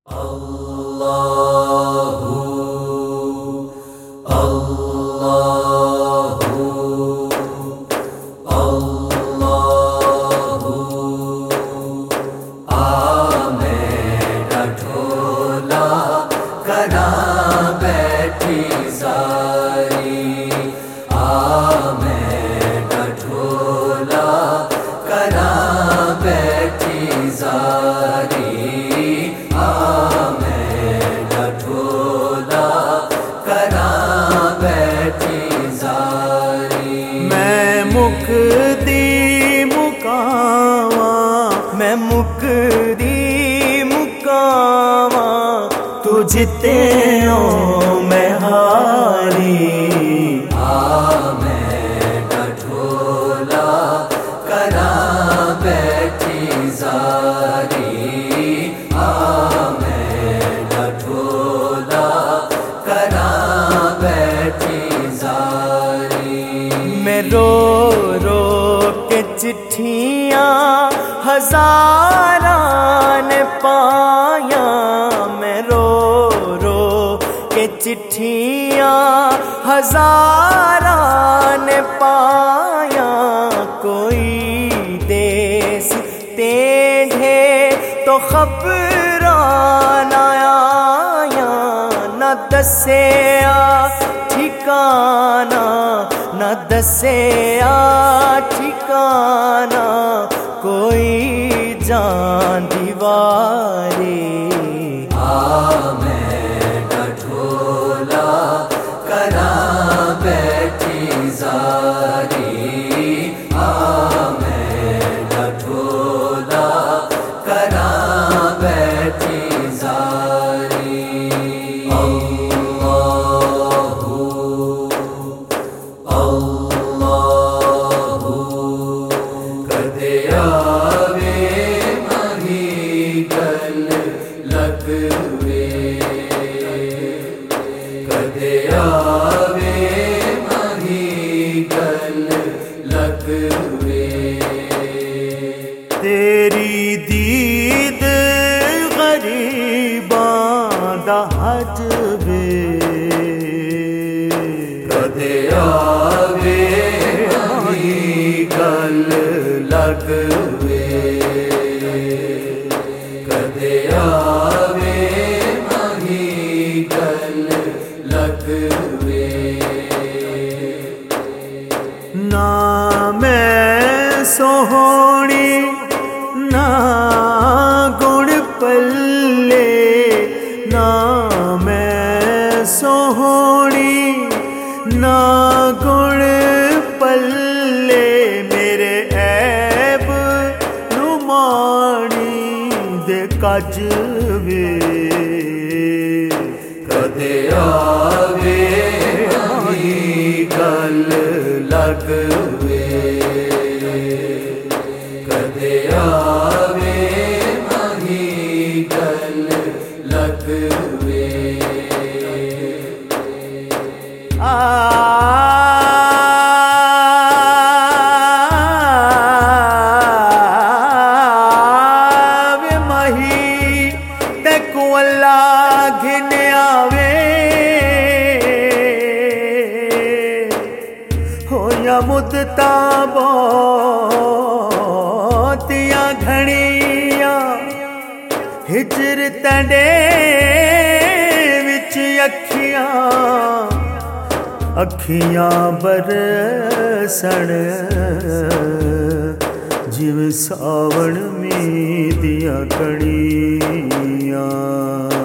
अल्लाहु अल्लाहु अल्लाहु आ मेरा ढोला करा बैठी सारी आ मेरा ढोला करा बैठी सारी मैं मुकदी मुकावा तुझते ओ मैं हारी आ मेरा ढोला करा बैठी सारी आ मेरा ढोला करा बैठी सारी मैं रो रो के चिट्ठियाँ हज़ारां ने पाया मैं रो रो के चिट्ठियाँ हज़ारां ने पाया कोई देश तेढ़े तो खबरां न आया न दस्या ठिकाना न दस्या ठिकाना कोई जान दीवारे आ मेरा ढोला करा बैठी सारी आ मेरा ढोला करा बैठी सारी अल्लाहु अल्लाहु कदे आवे मही गल लगवे कदे आवे मही गल लगवे तेरी दीद गरीबां दा हजबे कदे आवे मही गल लगवे कदे आवे मही गल लगवे ना मैं सोहणी ना गुण पल्ले ना मैं सोहणी ना गुण पल्ले मेरे ऐब नुमानी दे कज वे कदे आवे मही गल लगवे कदे आवे मही गल लगवे आवे मही तेको अल्लाह घिन आवे होया मुद्दता बहुतियां घणियां हिजर तंडे विच अखियां बरसण जिव सावण में दियां कणियां